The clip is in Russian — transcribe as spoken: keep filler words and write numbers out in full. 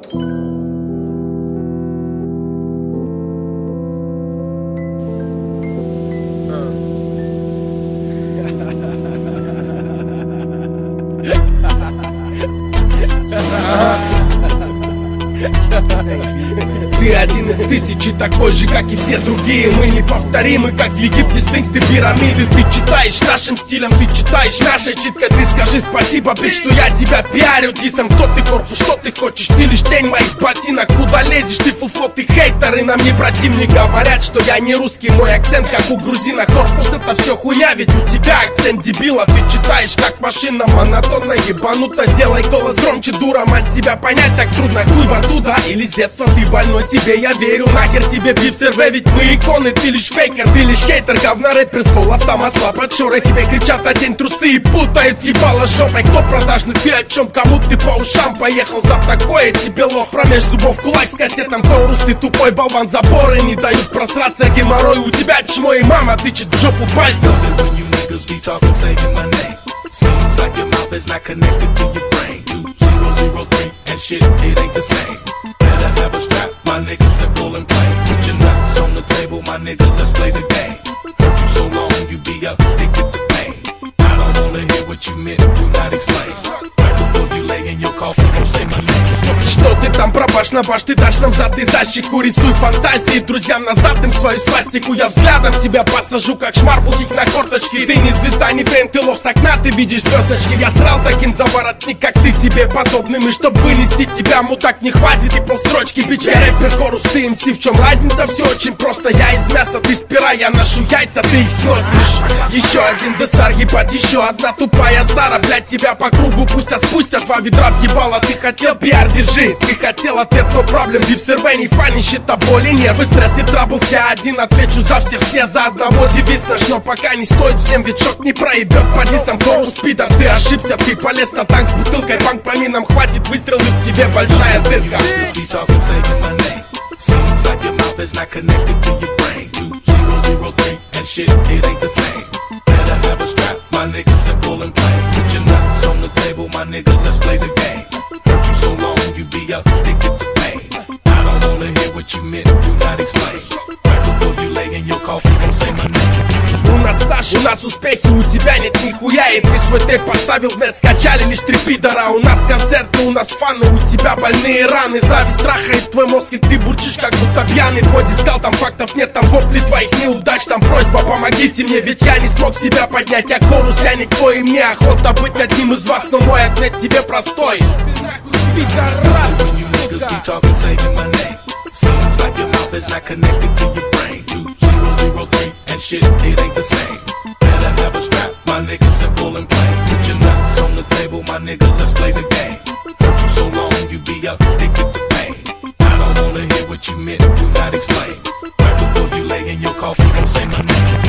Ты один из тысячи, такой же, как и все другие. Мы неповторимы, как в Египте сфинксы, пирамиды. Ты читаешь нашим стилем, ты читаешь нашей читкой. Ты скажи спасибо, bitch, что я тебя пиарю дисом. Кто ты, корпус, что ты хочешь? Ты лишь тень моих ботинок. Куда лезешь, ты фуфло, ты хейтер. И нам не противник говорят, что я не русский. Мой акцент, как у грузина. Корпус, это все хуйня, ведь у тебя акцент дебила. Ты читаешь, как машина, монотонно, ебануто. Сделай голос громче, дура, мать, тебя понять так трудно. Хуй во рту, да, или с детства ты больной, тебе я верю. Нахер тебе биф серве, ведь мы иконы. Ты лишь фейкер, ты лишь хейтер. Говна рэпер с голоса масла под шорой. Тебе кричат одень трусы и путают ебало жопой. Кто продажный, ты о чем, кому ты по ушам поехал за такое? Тебе лох промеж зубов кулак с кастетом. Корус, ты тупой болван, заборы не дают просраться. Геморрой у тебя чмо и мама тычет в жопу пальцем. And shit, it ain't the same. Better have a strap, my nigga, simple and plain. Put your nuts on the table, my nigga, let's play the game. Hurt you so long, you be addicted to pain. I don't wanna hear what you meant, do not explain. Right before you lay in your coffin, don't say my name. Что ты там пробашь на баш, ты дашь нам зад и защику. Рисуй фантазии друзьям назад им свою свастику. Я взглядом тебя посажу, как шмар бухих на корточки. Ты не звезда, не фейм, ты лох с окна, ты видишь звездочки. Я срал таким за воротник, как ты, тебе подобным. И чтоб вынести тебя, мудак, не хватит и полстрочки. Бич, я рэпер, хорус, ты эм си. В чем разница? Все очень просто. Я из мяса, ты спира, я ношу яйца, ты их сносишь. Еще один десар, ебать, еще одна тупая Сара. Блять, тебя по кругу пустят, спустят два ведра в ебало. Ты хотел пиар, держи. Ты хотел ответ, но проблем. Биф серве, не фани, счета, боли, нервы, стресс и трабл. Вся один, отвечу за всех, все за одного. Девиз наш, но пока не стоит всем, ведь шок не проебет. По дисам, корус, пидор, ты ошибся. Ты полез на танк с бутылкой, банк по минам, хватит выстрелы, в тебе большая дырка. You be addicted to pain. I don't wanna hear what you meant, do not explain. Right before you lay in your coffin, don't say my name. У нас стаж, у нас успехи, у тебя нет нихуя. И ты свой тэп поставил в нет, скачали лишь три пидора. У нас концерты, у нас фаны, у тебя больные раны. Зависть страхает твой мозг, и ты бурчишь, как будто пьяный. Твой дискал, там фактов нет, там вопли твоих неудач. Там просьба, помогите мне, ведь я не смог себя поднять. Я корус, я никто, и мне охота быть одним из вас. Но мой ответ тебе простой. When you niggas be talking, saying my name, seems like your mouth is not connected to your brain. Two zero zero three and shit, it ain't the same. Better have a strap, my nigga, simple and plain. Put your nuts on the table, my nigga, let's play the game. Hurt you so long, you be addicted to pain. I don't wanna hear what you meant, do not explain. Right before you lay in your coffin, don't say my name.